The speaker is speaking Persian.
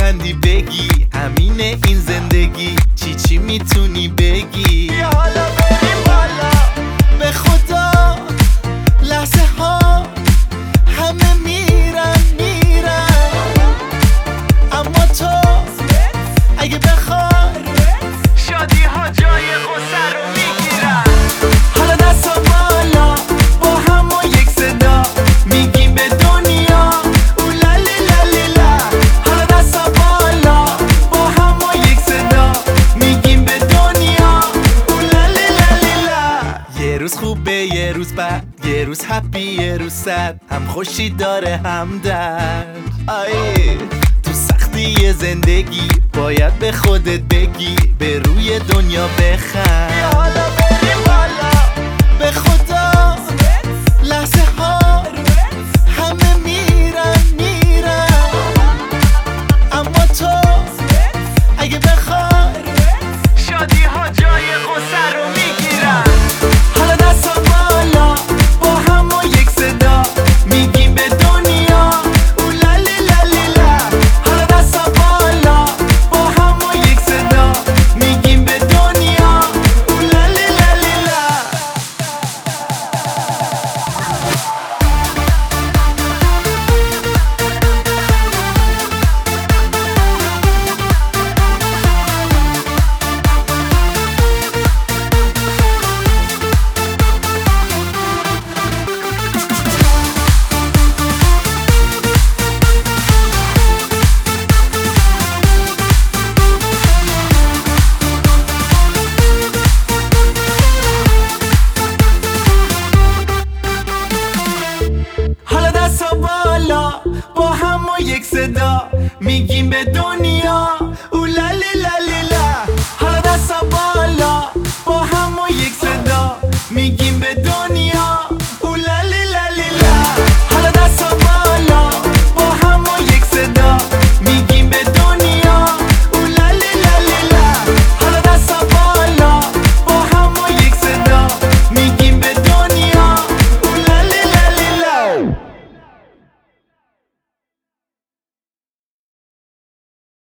لبخندی بگی همینه این زندگی، چی میتونی بگی؟ بیا حالا بریم بالا. به خدا لحظه ها همه میرن اما تو اگه بخوای شادی ها جای غصه رو میگیرن. حالا دستا بالا با هم و یک صدا میگیم به دنیا اولالی لالیلا. حالا دستا بالا با هم و یک صدا میگیم به دنیا اولالی لالیلا. یه روز خوبه یه روز بد، یه روز هپی یه روز سد، هم خوشی داره هم درد. تو سختی زندگی باید به خودت بگی به روی دنیا بخند. بیا حالا بریم بالا. به خدا لحظه ها همه میرن اما تو اگه بخوای شادی ها جای غصه رو میگیرن. حالا دستا بالا با هم و یک صدا میگیم به دنیا اولالی لالیلا. حالا دستا بالا با هم و یک صدا میگیم به دنیا اولالی لالیلا. حالا دستا بالا با هم و یک صدا میگیم به دنیا